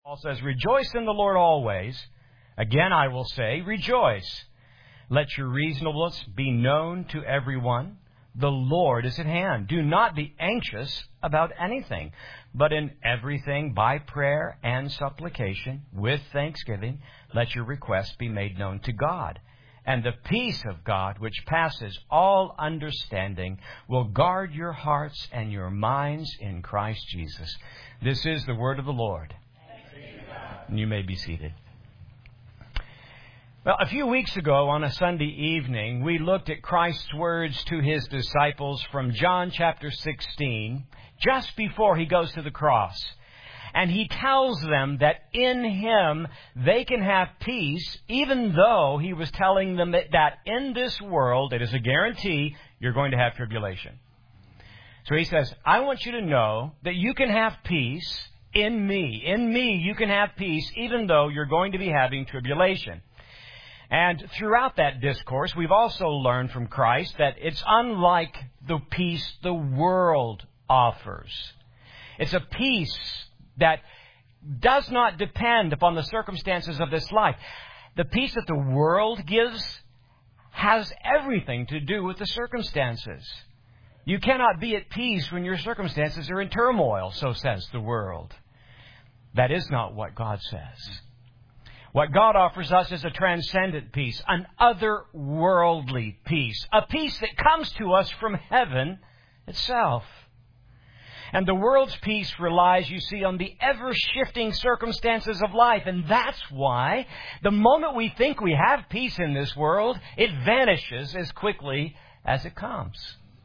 Paul says, rejoice in the Lord always. Again, I will say, rejoice. Let your reasonableness be known to everyone. The Lord is at hand. Do not be anxious about anything, but in everything by prayer and supplication with thanksgiving, let your requests be made known to God. And the peace of God, which passes all understanding, will guard your hearts and your minds in Christ Jesus. This is the word of the Lord. You may be seated. Well, a few weeks ago on a Sunday evening, we looked at Christ's words to His disciples from John chapter 16, just before He goes to the cross. And He tells them that in Him they can have peace, even though He was telling them that in this world, it is a guarantee, you're going to have tribulation. So He says, I want you to know that you can have peace in me. In me, you can have peace, even though you're going to be having tribulation. And throughout that discourse, we've also learned from Christ that it's unlike the peace the world offers. It's a peace that does not depend upon the circumstances of this life. The peace that the world gives has everything to do with the circumstances. You cannot be at peace when your circumstances are in turmoil, so says the world. That is not what God says. What God offers us is a transcendent peace, an otherworldly peace, a peace that comes to us from heaven itself. And the world's peace relies, you see, on the ever-shifting circumstances of life. And that's why the moment we think we have peace in this world, it vanishes as quickly as it comes.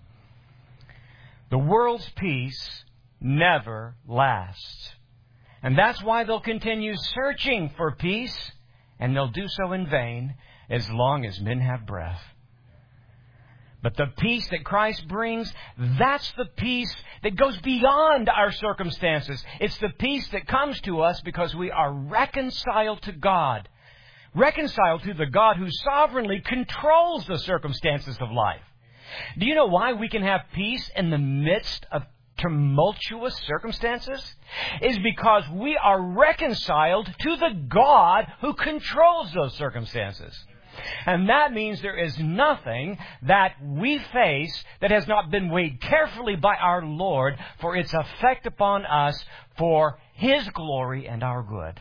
The world's peace never lasts. And that's why they'll continue searching for peace, and they'll do so in vain as long as men have breath. But the peace that Christ brings, that's the peace that goes beyond our circumstances. It's the peace that comes to us because we are reconciled to God. Reconciled to the God who sovereignly controls the circumstances of life. Do you know why we can have peace in the midst of tumultuous circumstances? Is because we are reconciled to the God who controls those circumstances. And that means there is nothing that we face that has not been weighed carefully by our Lord for its effect upon us for His glory and our good.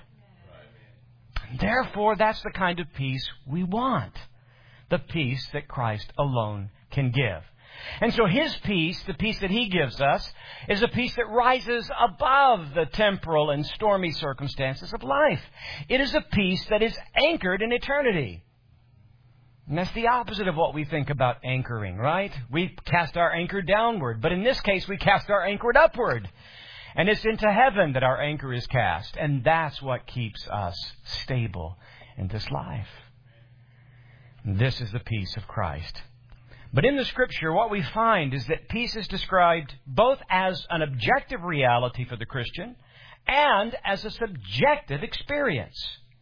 Therefore, that's the kind of peace we want. The peace that Christ alone can give. And so His peace, the peace that He gives us, is a peace that rises above the temporal and stormy circumstances of life. It is a peace that is anchored in eternity. And that's the opposite of what we think about anchoring, right? We cast our anchor downward, but in this case we cast our anchor upward. And it's into heaven that our anchor is cast. And that's what keeps us stable in this life. And this is the peace of Christ. But in the Scripture, what we find is that peace is described both as an objective reality for the Christian and as a subjective experience.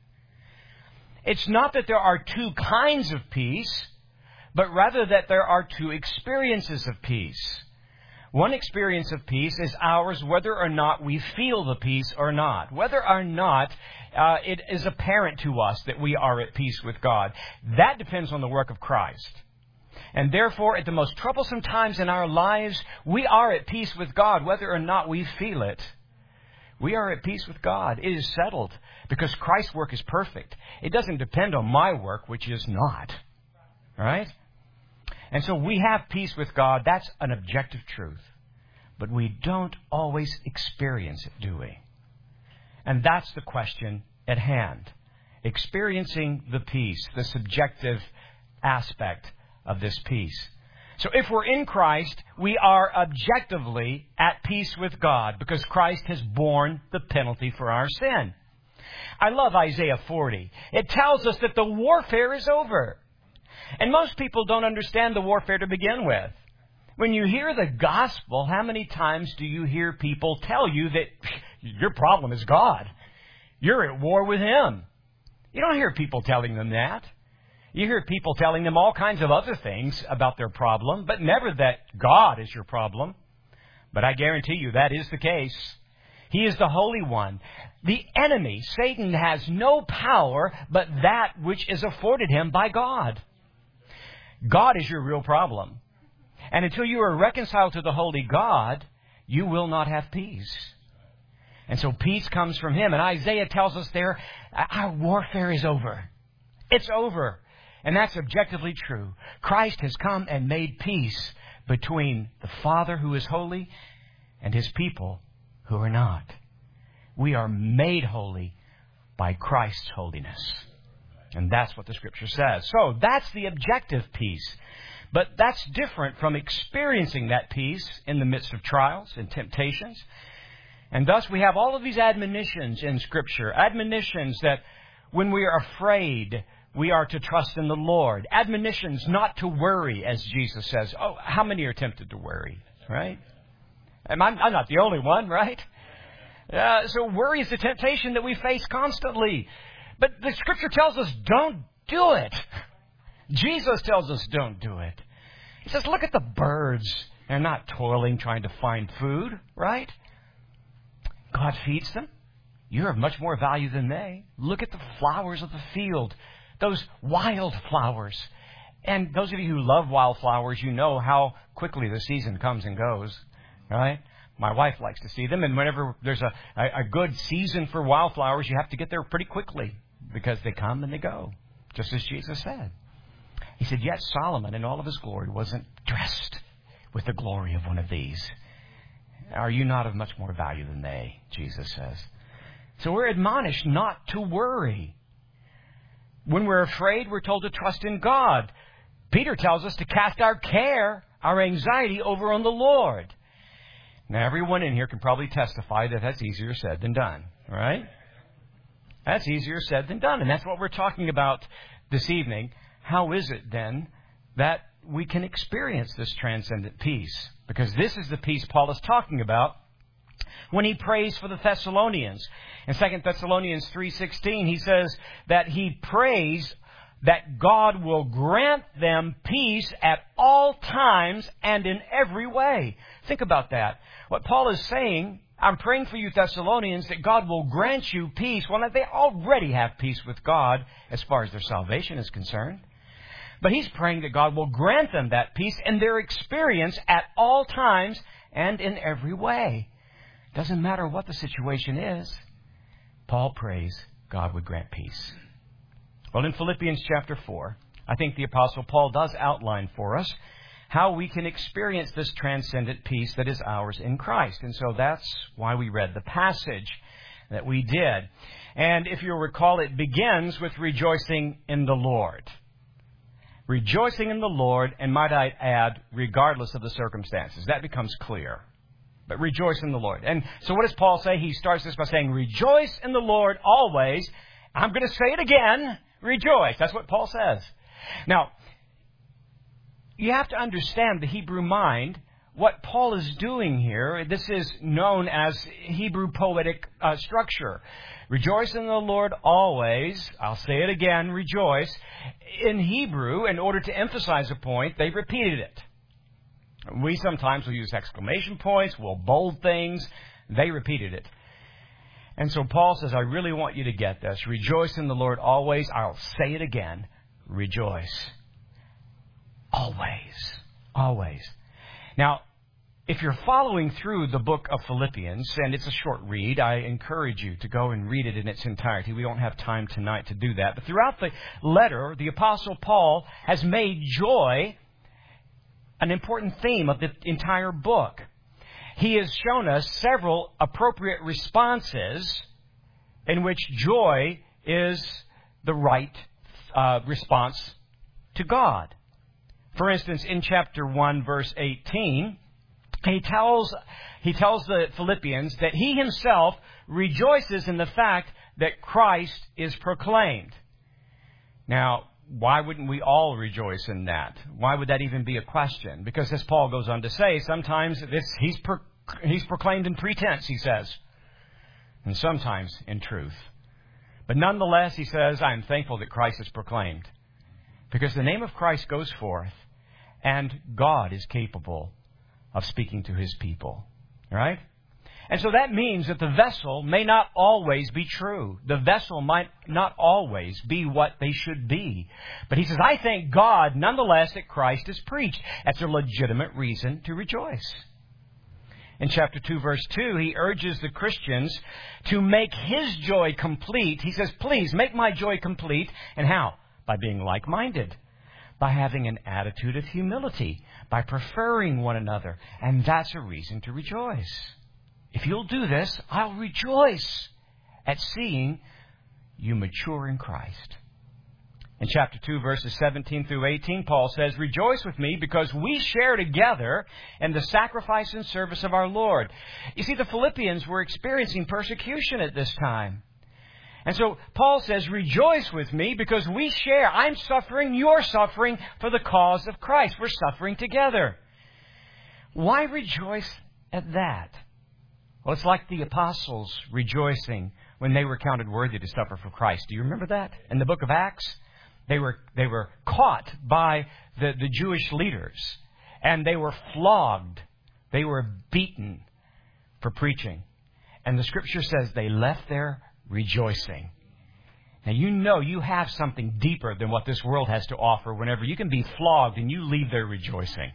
It's not that there are two kinds of peace, but rather that there are two experiences of peace. One experience of peace is ours whether or not we feel the peace or not. Whether or not it is apparent to us that we are at peace with God. That depends on the work of Christ. And therefore, at the most troublesome times in our lives, we are at peace with God, whether or not we feel it. We are at peace with God. It is settled because Christ's work is perfect. It doesn't depend on my work, which is not. All right? And so we have peace with God. That's an objective truth. But we don't always experience it, do we? And that's the question at hand. Experiencing the peace, the subjective aspect of this peace. So if we're in Christ, we are objectively at peace with God because Christ has borne the penalty for our sin. I love Isaiah 40. It tells us that the warfare is over. And most people don't understand the warfare to begin with. When you hear the gospel, how many times do you hear people tell you that your problem is God? You're at war with Him. You don't hear people telling them that. You hear people telling them all kinds of other things about their problem, but never that God is your problem. But I guarantee you that is the case. He is the Holy One. The enemy, Satan, has no power but that which is afforded him by God. God is your real problem. And until you are reconciled to the holy God, you will not have peace. And so peace comes from Him. And Isaiah tells us there, our warfare is over. It's over. And that's objectively true. Christ has come and made peace between the Father who is holy and His people who are not. We are made holy by Christ's holiness. And that's what the Scripture says. So that's the objective peace. But that's different from experiencing that peace in the midst of trials and temptations. And thus we have all of these admonitions in Scripture. Admonitions that when we are afraid, we are to trust in the Lord. Admonitions not to worry, as Jesus says. Oh, how many are tempted to worry, right? I'm not the only one, right? So worry is the temptation that we face constantly. But the Scripture tells us don't do it. Jesus tells us don't do it. He says, look at the birds. They're not toiling trying to find food, right? God feeds them. You're of much more value than they. Look at the flowers of the field, those wildflowers. And those of you who love wildflowers, you know how quickly the season comes and goes, right? My wife likes to see them, and whenever there's a good season for wildflowers, you have to get there pretty quickly because they come and they go, just as Jesus said. He said, yet Solomon in all of his glory wasn't dressed with the glory of one of these. Are you not of much more value than they, Jesus says. So we're admonished not to worry. When we're afraid, we're told to trust in God. Peter tells us to cast our care, our anxiety over on the Lord. Now, everyone in here can probably testify that that's easier said than done, right? That's easier said than done, and that's what we're talking about this evening. How is it, then, that we can experience this transcendent peace? Because this is the peace Paul is talking about when he prays for the Thessalonians. In 2 Thessalonians 3:16, he says that he prays that God will grant them peace at all times and in every way. Think about that. What Paul is saying, I'm praying for you Thessalonians that God will grant you peace. Well, they already have peace with God as far as their salvation is concerned. But he's praying that God will grant them that peace in their experience at all times and in every way. Doesn't matter what the situation is. Paul prays God would grant peace. Well, in Philippians chapter 4, I think the Apostle Paul does outline for us how we can experience this transcendent peace that is ours in Christ. And so that's why we read the passage that we did. And if you'll recall, it begins with rejoicing in the Lord. Rejoicing in the Lord, and might I add, regardless of the circumstances. That becomes clear. But rejoice in the Lord. And so what does Paul say? He starts this by saying, rejoice in the Lord always. I'm going to say it again. Rejoice. That's what Paul says. Now, you have to understand the Hebrew mind. What Paul is doing here, this is known as Hebrew poetic structure. Rejoice in the Lord always. I'll say it again, rejoice. In Hebrew, in order to emphasize a point, they repeated it. We sometimes will use exclamation points, we'll bold things. They repeated it. And so Paul says, I really want you to get this. Rejoice in the Lord always. I'll say it again. Rejoice. Always. Always. Now, if you're following through the book of Philippians, and it's a short read, I encourage you to go and read it in its entirety. We don't have time tonight to do that. But throughout the letter, the Apostle Paul has made joy an important theme of the entire book. He has shown us several appropriate responses in which joy is the right response to God. For instance, in chapter 1, verse 18, he tells the Philippians that he himself rejoices in the fact that Christ is proclaimed. Now, why wouldn't we all rejoice in that? Why would that even be a question? Because as Paul goes on to say, sometimes he's proclaimed in pretense, he says, and sometimes in truth. But nonetheless, he says, I am thankful that Christ is proclaimed, because the name of Christ goes forth, and God is capable of speaking to His people. Right? And so that means that the vessel may not always be true. The vessel might not always be what they should be. But he says, I thank God nonetheless that Christ is preached. That's a legitimate reason to rejoice. In chapter 2, verse 2, he urges the Christians to make his joy complete. He says, please make my joy complete. And how? By being like-minded. By having an attitude of humility. By preferring one another. And that's a reason to rejoice. If you'll do this, I'll rejoice at seeing you mature in Christ. In chapter 2, verses 17 through 18, Paul says, rejoice with me because we share together in the sacrifice and service of our Lord. You see, the Philippians were experiencing persecution at this time. And so Paul says, rejoice with me because we share. I'm suffering, you're suffering for the cause of Christ. We're suffering together. Why rejoice at that? Well, it's like the apostles rejoicing when they were counted worthy to suffer for Christ. Do you remember that? In the book of Acts, they were caught by the Jewish leaders, and they were flogged. They were beaten for preaching. And the Scripture says they left there rejoicing. Now, you know you have something deeper than what this world has to offer whenever you can be flogged and you leave there rejoicing.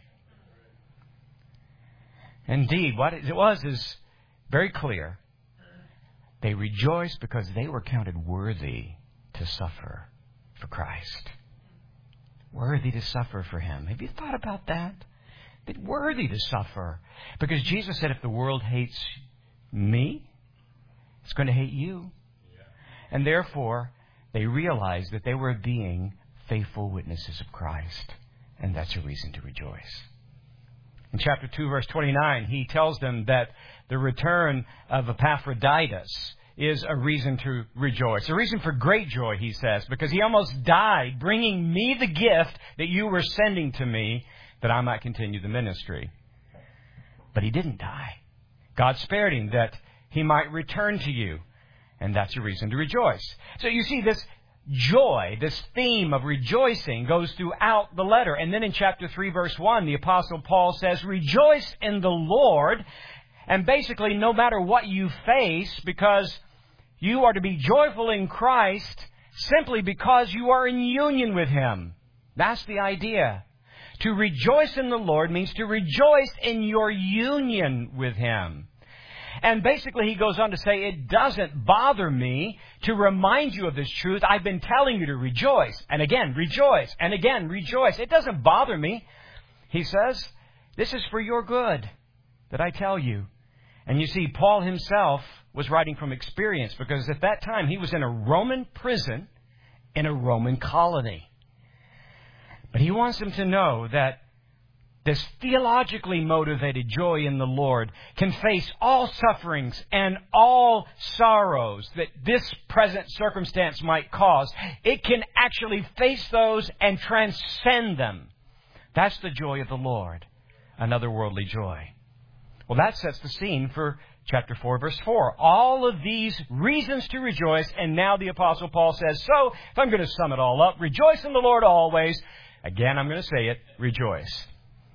Indeed, what it was is very clear. They rejoiced because they were counted worthy to suffer for Christ. Worthy to suffer for Him. Have you thought about that? That worthy to suffer. Because Jesus said, if the world hates me, it's going to hate you. And therefore, they realized that they were being faithful witnesses of Christ. And that's a reason to rejoice. In chapter 2, verse 29, he tells them that the return of Epaphroditus is a reason to rejoice. A reason for great joy, he says, because he almost died bringing me the gift that you were sending to me that I might continue the ministry. But he didn't die. God spared him that he might return to you. And that's a reason to rejoice. So you see, this joy, this theme of rejoicing goes throughout the letter. And then in chapter 3, verse 1, the Apostle Paul says, rejoice in the Lord. And basically, no matter what you face, because you are to be joyful in Christ simply because you are in union with Him. That's the idea. To rejoice in the Lord means to rejoice in your union with Him. And basically, he goes on to say, it doesn't bother me to remind you of this truth. I've been telling you to rejoice. And again, rejoice. And again, rejoice. It doesn't bother me. He says, this is for your good that I tell you. And you see, Paul himself was writing from experience because at that time he was in a Roman prison in a Roman colony. But he wants them to know that this theologically motivated joy in the Lord can face all sufferings and all sorrows that this present circumstance might cause. It can actually face those and transcend them. That's the joy of the Lord, another worldly joy. Well, that sets the scene for chapter 4, verse 4. All of these reasons to rejoice, and now the Apostle Paul says, so, if I'm going to sum it all up, rejoice in the Lord always. Again, I'm going to say it, rejoice.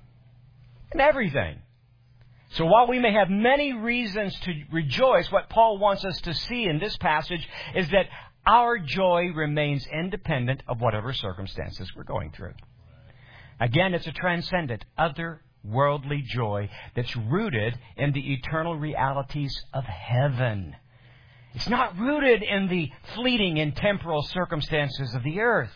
In everything. So while we may have many reasons to rejoice, what Paul wants us to see in this passage is that our joy remains independent of whatever circumstances we're going through. Again, it's a transcendent, otherworldly joy that's rooted in the eternal realities of heaven. It's not rooted in the fleeting and temporal circumstances of the earth.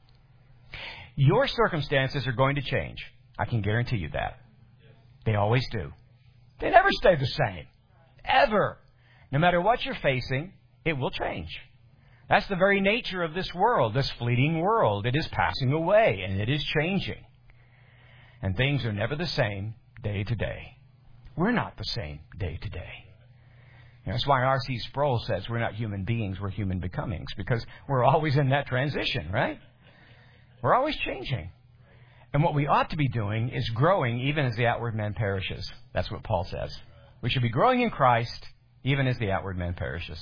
Your circumstances are going to change. I can guarantee you that. They always do. They never stay the same. Ever. No matter what you're facing, it will change. That's the very nature of this world, this fleeting world. It is passing away and it is changing. And things are never the same day to day. We're not the same day to day. That's why R.C. Sproul says we're not human beings, we're human becomings, because we're always in that transition, right? We're always changing. And what we ought to be doing is growing even as the outward man perishes. That's what Paul says. We should be growing in Christ even as the outward man perishes.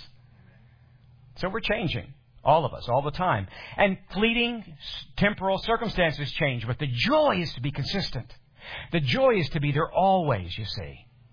So we're changing, all of us, all the time. And fleeting temporal circumstances change, but the joy is to be consistent. The joy is to be there always, you see.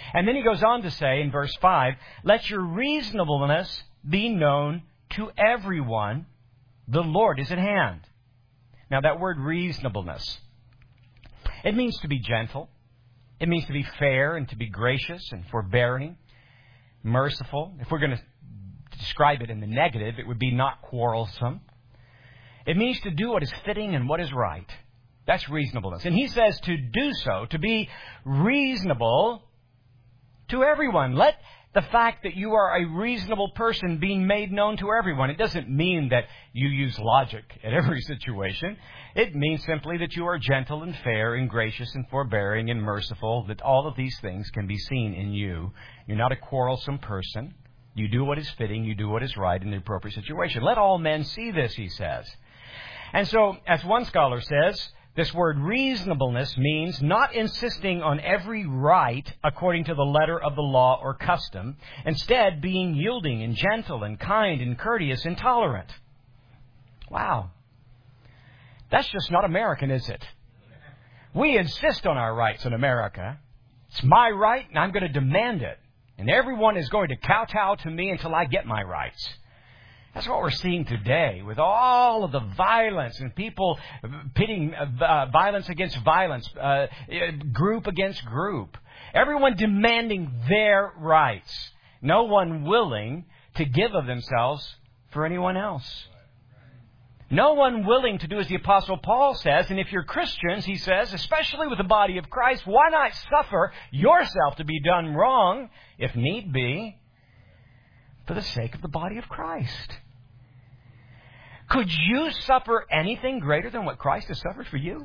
And then he goes on to say in verse 5, let your reasonableness be known to everyone. The Lord is at hand. Now that word reasonableness, it means to be gentle. It means to be fair and to be gracious and forbearing, merciful. If we're going to describe it in the negative, it would be not quarrelsome. It means to do what is fitting and what is right. That's reasonableness. And he says to do so, to be reasonable to everyone. Let the fact that you are a reasonable person being made known to everyone. It doesn't mean that you use logic at every situation. It means simply that you are gentle and fair and gracious and forbearing and merciful, that all of these things can be seen in you. You're not a quarrelsome person. You do what is fitting. You do what is right in the appropriate situation. Let all men see this, he says. And so, as one scholar says, this word reasonableness means not insisting on every right according to the letter of the law or custom, instead being yielding and gentle and kind and courteous and tolerant. Wow. That's just not American, is it? We insist on our rights in America. It's my right and I'm going to demand it. And everyone is going to kowtow to me until I get my rights. That's what we're seeing today with all of the violence and people pitting violence against violence, group against group. Everyone demanding their rights. No one willing to give of themselves for anyone else. No one willing to do as the Apostle Paul says. And if you're Christians, he says, especially with the body of Christ, why not suffer yourself to be done wrong, if need be, for the sake of the body of Christ? Could you suffer anything greater than what Christ has suffered for you?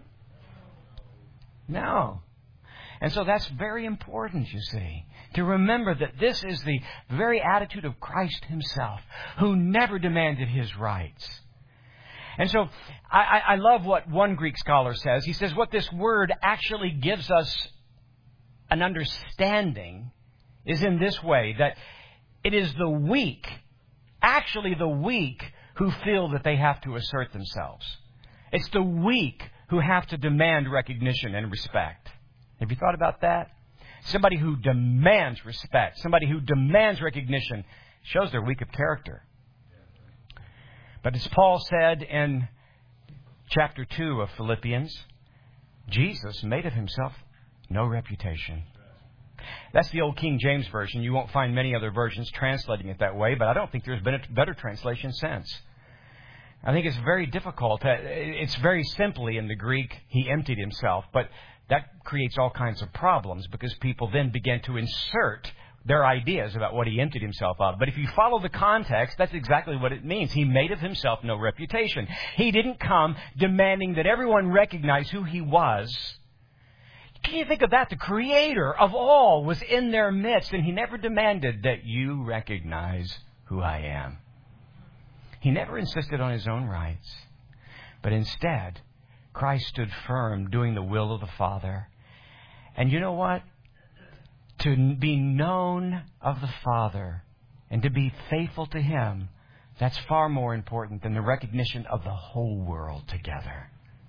No. And so that's very important, you see, to remember that this is the very attitude of Christ himself, who never demanded his rights. And so I love what one Greek scholar says. He says what this word actually gives us an understanding is in this way, that it is the weak, actually the weak, who feel that they have to assert themselves. It's the weak who have to demand recognition and respect. Have you thought about that? Somebody who demands respect, somebody who demands recognition, shows they're weak of character. But as Paul said in chapter 2 of Philippians, Jesus made of himself no reputation. That's the old King James Version. You won't find many other versions translating it that way, but I don't think there's been a better translation since. I think it's very difficult. It's very simply in the Greek, he emptied himself, but that creates all kinds of problems because people then begin to insert their ideas about what he emptied himself of. But if you follow the context, that's exactly what it means. He made of himself no reputation. He didn't come demanding that everyone recognize who he was. Can you think of that? The Creator of all was in their midst, and he never demanded that you recognize who I am. He never insisted on his own rights, but instead, Christ stood firm, doing the will of the Father. And you know what? To be known of the Father and to be faithful to him, that's far more important than the recognition of the whole world together.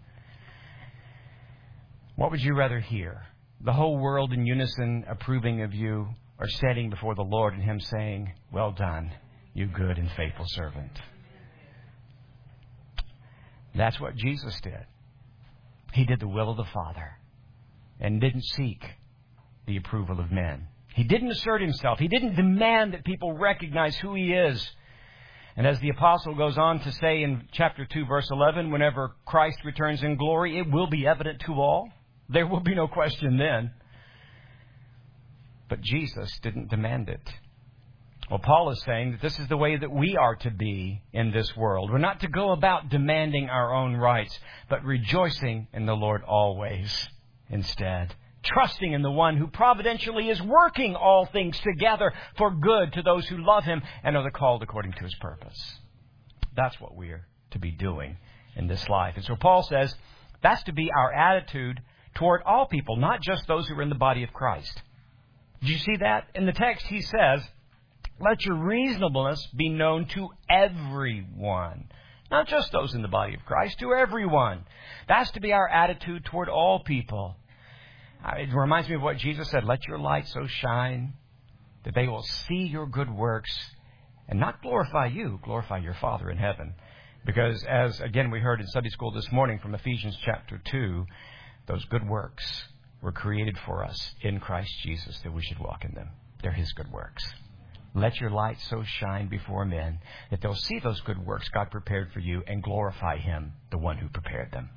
What would you rather hear? The whole world in unison approving of you, or standing before the Lord and him saying, well done, you good and faithful servant. That's what Jesus did. He did the will of the Father and didn't seek the approval of men. He didn't assert himself. He didn't demand that people recognize who he is. And as the apostle goes on to say in chapter 2, verse 11, whenever Christ returns in glory, it will be evident to all. There will be no question then. But Jesus didn't demand it. Well, Paul is saying that this is the way that we are to be in this world. We're not to go about demanding our own rights, but rejoicing in the Lord always instead. Trusting in the one who providentially is working all things together for good to those who love him and are the called according to his purpose. That's what we're to be doing in this life. And so Paul says that's to be our attitude toward all people, not just those who are in the body of Christ. Did you see that? In the text he says, let your reasonableness be known to everyone. Not just those in the body of Christ, to everyone. That's to be our attitude toward all people. It reminds me of what Jesus said, let your light so shine that they will see your good works and not glorify you, glorify your Father in heaven. Because as, again, we heard in Sunday school this morning from Ephesians chapter 2, those good works were created for us in Christ Jesus that we should walk in them. They're His good works. Let your light so shine before men that they'll see those good works God prepared for you and glorify Him, the one who prepared them.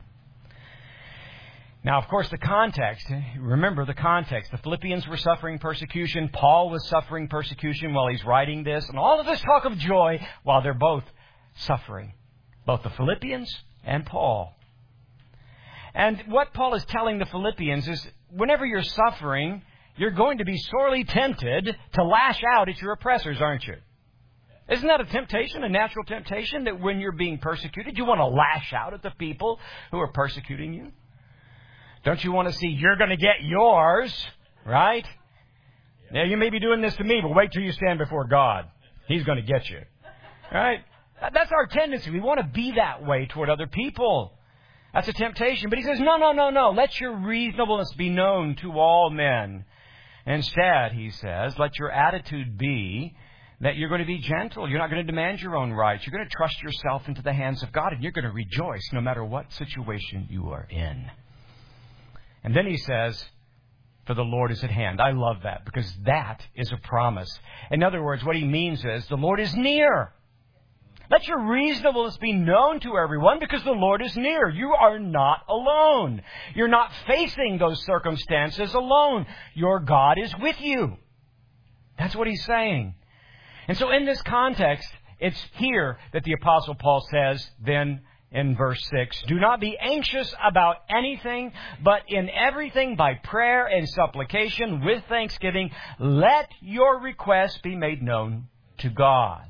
Now, of course, the context, remember the context. The Philippians were suffering persecution. Paul was suffering persecution while he's writing this. And all of this talk of joy while they're both suffering. Both the Philippians and Paul. And what Paul is telling the Philippians is whenever you're suffering, you're going to be sorely tempted to lash out at your oppressors, aren't you? Isn't that a temptation, a natural temptation, that when you're being persecuted, you want to lash out at the people who are persecuting you? Don't you want to see you're going to get yours, right? Now, you may be doing this to me, but wait till you stand before God. He's going to get you, right? That's our tendency. We want to be that way toward other people. That's a temptation. But he says, no. Let your reasonableness be known to all men. Instead, he says, let your attitude be that you're going to be gentle. You're not going to demand your own rights. You're going to trust yourself into the hands of God, and you're going to rejoice no matter what situation you are in. And then he says, for the Lord is at hand. I love that because that is a promise. In other words, what he means is the Lord is near. Let your reasonableness be known to everyone because the Lord is near. You are not alone. You're not facing those circumstances alone. Your God is with you. That's what he's saying. And so in this context, it's here that the Apostle Paul says then in verse 6, do not be anxious about anything, but in everything by prayer and supplication with thanksgiving, let your requests be made known to God.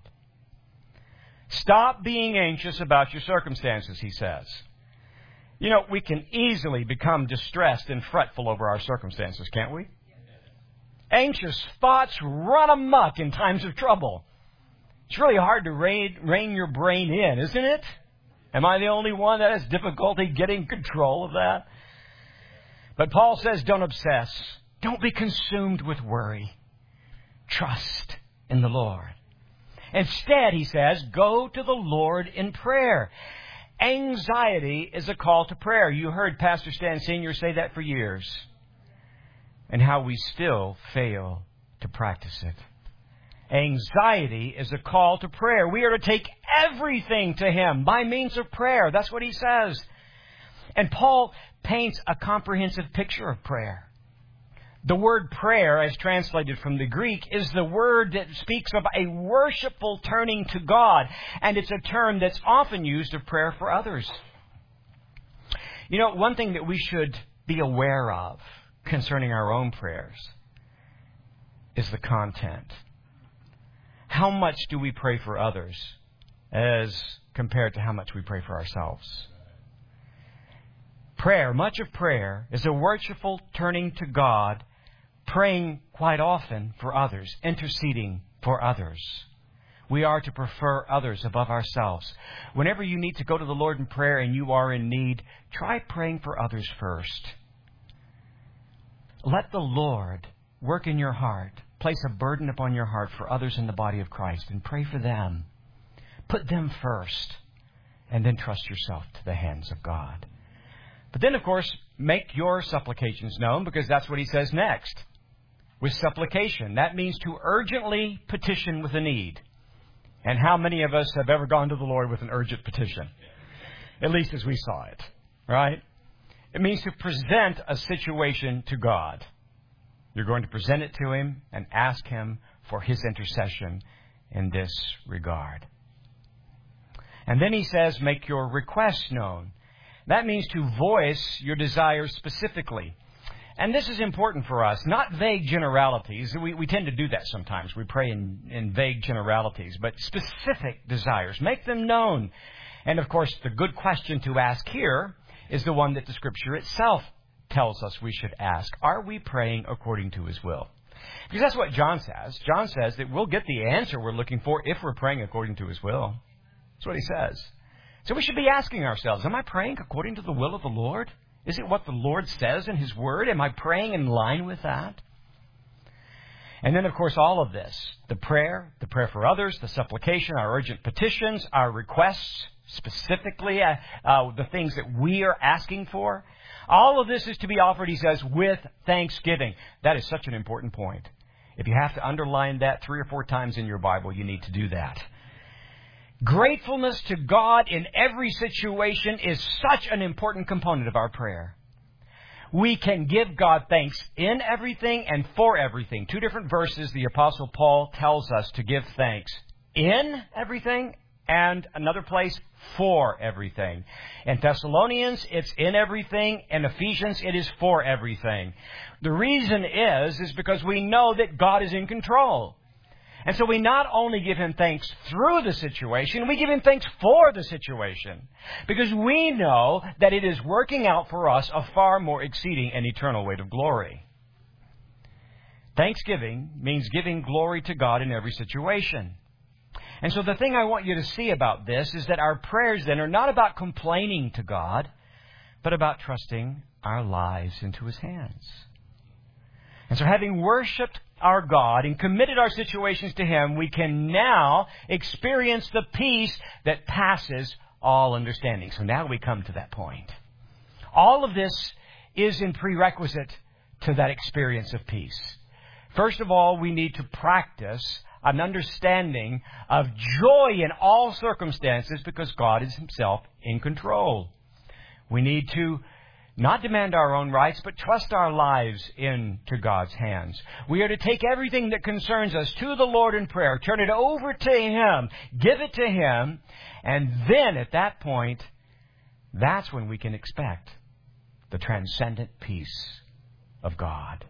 Stop being anxious about your circumstances, he says. You know, we can easily become distressed and fretful over our circumstances, can't we? Anxious thoughts run amok in times of trouble. It's really hard to rein your brain in, isn't it? Am I the only one that has difficulty getting control of that? But Paul says, don't obsess. Don't be consumed with worry. Trust in the Lord. Instead, he says, go to the Lord in prayer. Anxiety is a call to prayer. You heard Pastor Stan Sr. say that for years. And how we still fail to practice it. Anxiety is a call to prayer. We are to take everything to Him by means of prayer. That's what he says. And Paul paints a comprehensive picture of prayer. The word prayer, as translated from the Greek, is the word that speaks of a worshipful turning to God. And it's a term that's often used of prayer for others. You know, one thing that we should be aware of concerning our own prayers is the content. How much do we pray for others as compared to how much we pray for ourselves? Prayer, much of prayer, is a worshipful turning to God, praying quite often for others, interceding for others. We are to prefer others above ourselves. Whenever you need to go to the Lord in prayer and you are in need, try praying for others first. Let the Lord work in your heart. Place a burden upon your heart for others in the body of Christ and pray for them. Put them first and then trust yourself to the hands of God. But then, of course, make your supplications known because that's what he says next. With supplication, that means to urgently petition with a need. And how many of us have ever gone to the Lord with an urgent petition? At least as we saw it, right? It means to present a situation to God. You're going to present it to Him and ask Him for His intercession in this regard. And then he says, make your requests known. That means to voice your desires specifically. And this is important for us, not vague generalities. We tend to do that sometimes. We pray in vague generalities, but specific desires. Make them known. And of course, the good question to ask here is the one that the Scripture itself tells us we should ask. Are we praying according to His will? Because that's what John says. John says that we'll get the answer we're looking for if we're praying according to His will. That's what he says. So we should be asking ourselves, am I praying according to the will of the Lord? Is it what the Lord says in His Word? Am I praying in line with that? And then, of course, all of this, the prayer for others, the supplication, our urgent petitions, our requests, specifically the things that we are asking for, all of this is to be offered, he says, with thanksgiving. That is such an important point. If you have to underline that 3 or 4 times in your Bible, you need to do that. Gratefulness to God in every situation is such an important component of our prayer. We can give God thanks in everything and for everything. 2 different verses, the Apostle Paul tells us to give thanks in everything, and another place, for everything. In Thessalonians, it's in everything. In Ephesians, it is for everything. The reason is because we know that God is in control. And so we not only give Him thanks through the situation, we give Him thanks for the situation. Because we know that it is working out for us a far more exceeding and eternal weight of glory. Thanksgiving means giving glory to God in every situation. And so the thing I want you to see about this is that our prayers then are not about complaining to God, but about trusting our lives into His hands. And so having worshipped our God and committed our situations to Him, we can now experience the peace that passes all understanding. So now we come to that point. All of this is in prerequisite to that experience of peace. First of all, we need to practice an understanding of joy in all circumstances because God is Himself in control. We need to not demand our own rights, but trust our lives into God's hands. We are to take everything that concerns us to the Lord in prayer, turn it over to Him, give it to Him, and then at that point, that's when we can expect the transcendent peace of God.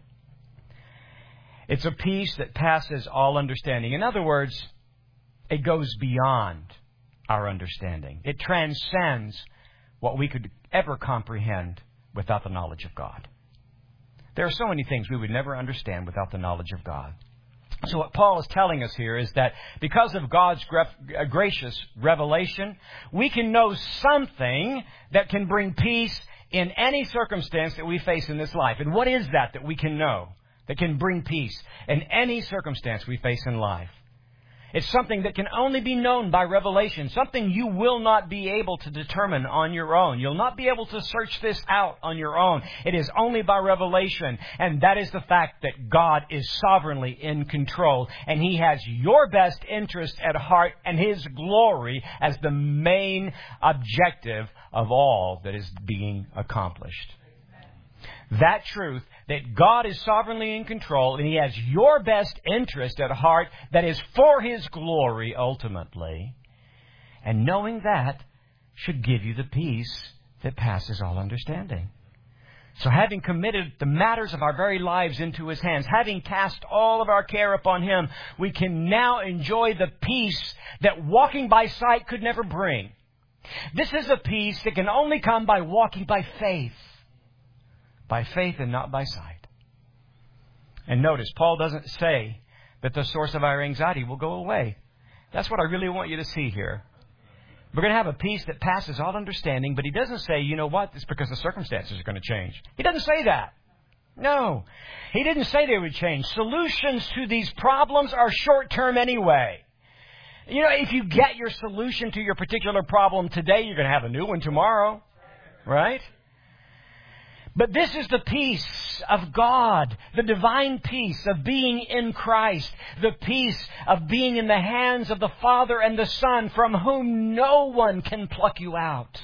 It's a peace that passes all understanding. In other words, it goes beyond our understanding. It transcends what we could ever comprehend without the knowledge of God. There are so many things we would never understand without the knowledge of God. So what Paul is telling us here is that because of God's gracious revelation, we can know something that can bring peace in any circumstance that we face in this life. And what is that we can know that can bring peace in any circumstance we face in life? It's something that can only be known by revelation, something you will not be able to determine on your own. You'll not be able to search this out on your own. It is only by revelation, and that is the fact that God is sovereignly in control, and He has your best interest at heart and His glory as the main objective of all that is being accomplished. That truth, that God is sovereignly in control and He has your best interest at heart that is for His glory ultimately. And knowing that should give you the peace that passes all understanding. So having committed the matters of our very lives into His hands, having cast all of our care upon Him, we can now enjoy the peace that walking by sight could never bring. This is a peace that can only come by walking by faith. By faith and not by sight. And notice, Paul doesn't say that the source of our anxiety will go away. That's what I really want you to see here. We're going to have a peace that passes all understanding, but he doesn't say, you know what, it's because the circumstances are going to change. He doesn't say that. No. He didn't say they would change. Solutions to these problems are short-term anyway. You know, if you get your solution to your particular problem today, you're going to have a new one tomorrow. Right? But this is the peace of God, the divine peace of being in Christ, the peace of being in the hands of the Father and the Son, from whom no one can pluck you out.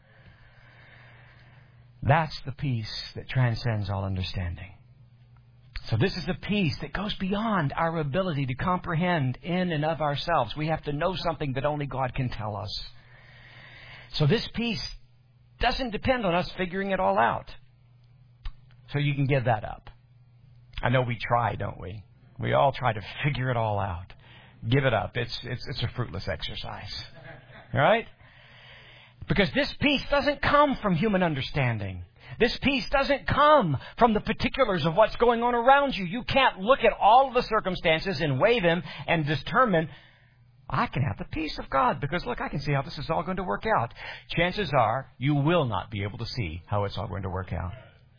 That's the peace that transcends all understanding. So this is a peace that goes beyond our ability to comprehend in and of ourselves. We have to know something that only God can tell us. So this peace doesn't depend on us figuring it all out. So you can give that up. I know we try, don't we? We all try to figure it all out. Give it up. It's a fruitless exercise. All right? Because this peace doesn't come from human understanding. This peace doesn't come from the particulars of what's going on around you. You can't look at all of the circumstances and weigh them and determine, I can have the peace of God because, look, I can see how this is all going to work out. Chances are you will not be able to see how it's all going to work out.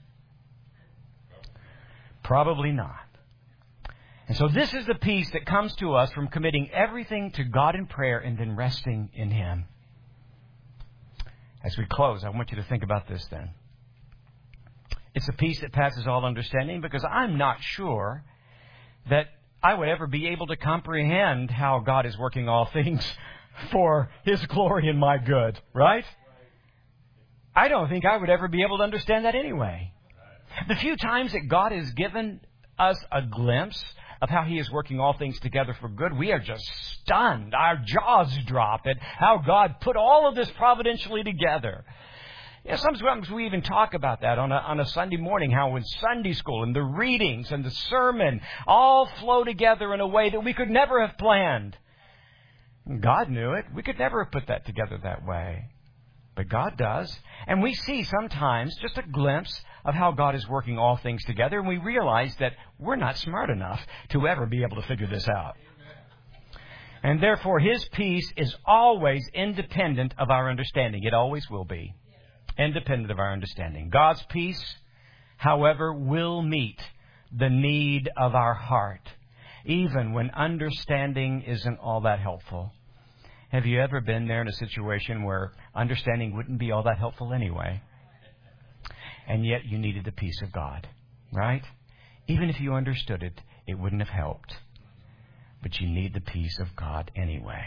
Probably not. And so this is the peace that comes to us from committing everything to God in prayer and then resting in Him. As we close, I want you to think about this then. It's a peace that passes all understanding because I'm not sure that I would ever be able to comprehend how God is working all things for His glory and my good, right? I don't think I would ever be able to understand that anyway. The few times that God has given us a glimpse of how He is working all things together for good, we are just stunned. Our jaws drop at how God put all of this providentially together. You know, sometimes we even talk about that on a Sunday morning, how in Sunday school and the readings and the sermon all flow together in a way that we could never have planned. God knew it. We could never have put that together that way. But God does. And we see sometimes just a glimpse of how God is working all things together, and we realize that we're not smart enough to ever be able to figure this out. And therefore, His peace is always independent of our understanding. It always will be. Independent of our understanding. God's peace, however, will meet the need of our heart, even when understanding isn't all that helpful. Have you ever been there in a situation where understanding wouldn't be all that helpful anyway? And yet you needed the peace of God, right? Even if you understood it, it wouldn't have helped. But you need the peace of God anyway.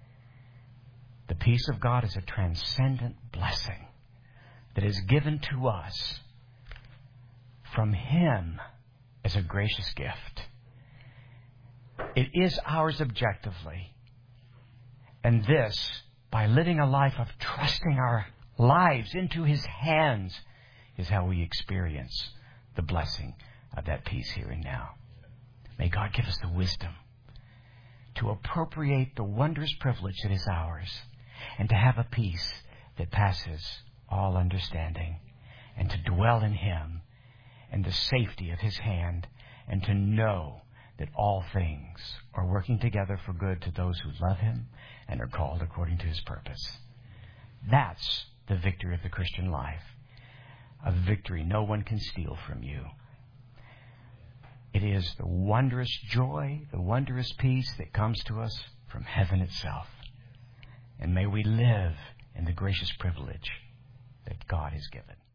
The peace of God is a transcendent blessing that is given to us from Him as a gracious gift. It is ours objectively. And this, by living a life of trusting our lives into His hands, is how we experience the blessing of that peace here and now. May God give us the wisdom to appropriate the wondrous privilege that is ours and to have a peace that passes all understanding, and to dwell in Him and the safety of His hand, and to know that all things are working together for good to those who love Him and are called according to His purpose. That's the victory of the Christian life, a victory no one can steal from you. It is the wondrous joy, the wondrous peace that comes to us from heaven itself. And may we live in the gracious privilege that God has given.